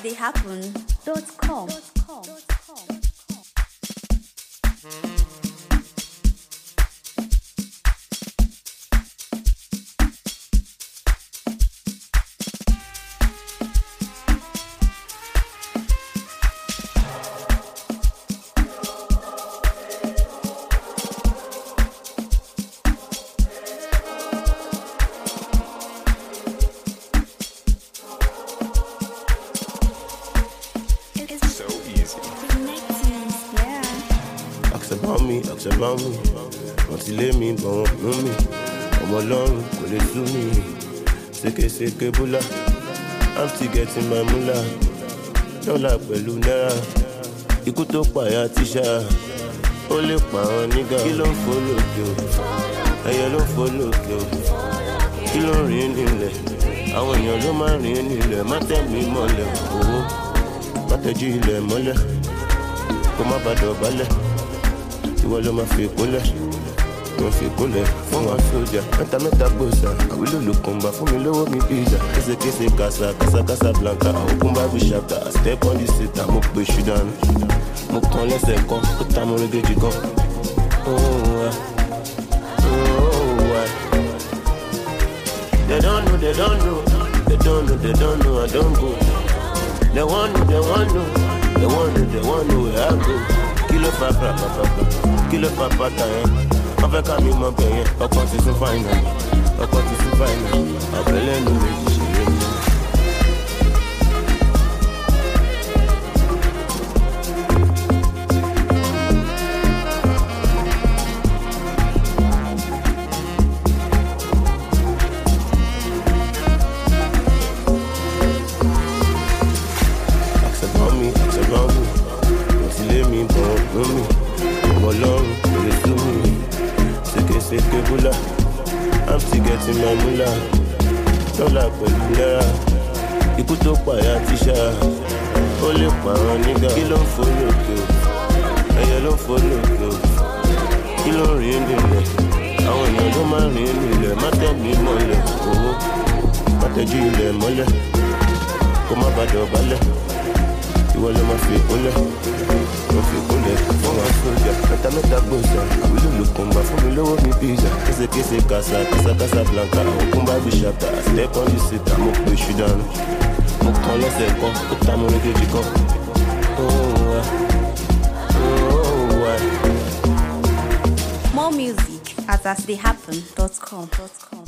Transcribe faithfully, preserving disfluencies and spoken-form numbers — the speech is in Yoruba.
they happen dot com. About me, ask about me. Wọ́n ti lé mi, bọ̀ wọ́n mú mi. Ọmọ Ọlọ́run kò lè sú mi. Seke seke búlá, I'm still getting my mula. Dọ́là pẹ̀lú náírà, ikú tó pààyà tíṣà. Ó lè pa àwọn nígà. Kí ló ń fò lókè o? Ẹyẹ ló ń fò lókè o. Kí ló ń rìn nílẹ̀? Àwọn èèyàn ló máa ń rìn nílẹ̀. Má tẹ̀ mí mọ́lẹ̀ owó. Má tẹ̀jú ilẹ̀ mọ́lẹ̀. Kó má bàa dọ̀bálẹ̀. Ìwọ ló máa fi kúnlẹ̀, mo fi kúnlẹ̀ fún wa sójà. Mẹ́ta mẹ́ta gbòòsà, àwílò ló kún bá fún mi lówó mi pizza. Késekése kàṣà, kàṣà kàṣà blanca, àwòkún bá bí ṣàtà. Step on the seat, mo pè ṣùdánù. Mo kàn lẹ́sẹ̀ kan, ó ta mo régéjì kan. Oh, wá, oh, wá. They don't know, they don't know, they don't know, they don't know, I don't go. They want know, they want know, they want know, they want know where I go. Kilo fa pra pa pa pa, kilo fa pa ta yẹn. Wọ́n fẹ́ ká mi mọ bẹ̀ yẹn, ọkàn ti sún fáìnà, ọkàn ti sún fáìnà. Àbẹ̀lẹ̀ nu méjì ṣeré mi. Ask about me, ask about me. Ọmọ Ọlọ́run kò lè sú mi. Seke seke búlá, I'm still getting my mula. Dọ́là pẹ̀lú náírà, ikú tó pààyà tíṣà. Ó lè pa àwọn nígà. Kí ló ń fò lókè o? Ẹyẹ ló ń fò lókè o. Kí ló ń rìn nílẹ̀? Àwọn èèyàn ló máa ń rìn nílẹ̀. Má tẹ̀ mí mọ́lẹ̀ owó. Má tẹ̀jú ilẹ̀ mọ́lẹ̀. Kó má bàa dọ̀bálẹ̀. Ìwọ ló máa fi kúnlẹ̀. Mo fi kúnlẹ̀ fún wa sójà. Mẹ́ta mẹ́ta gbòòsà, àwílò ló kún bá fún mi lówó mi pizza. Késekése kàṣà, kàṣà kàṣà blanca, àwòkún bá bí ṣàtà. Step on the seat, mo pè ṣùdánù. Mo kàn lẹ́sẹ̀ kan, ó ta mo régéjì kan. Oh, wá, oh, wá. More music at as they happen dot com.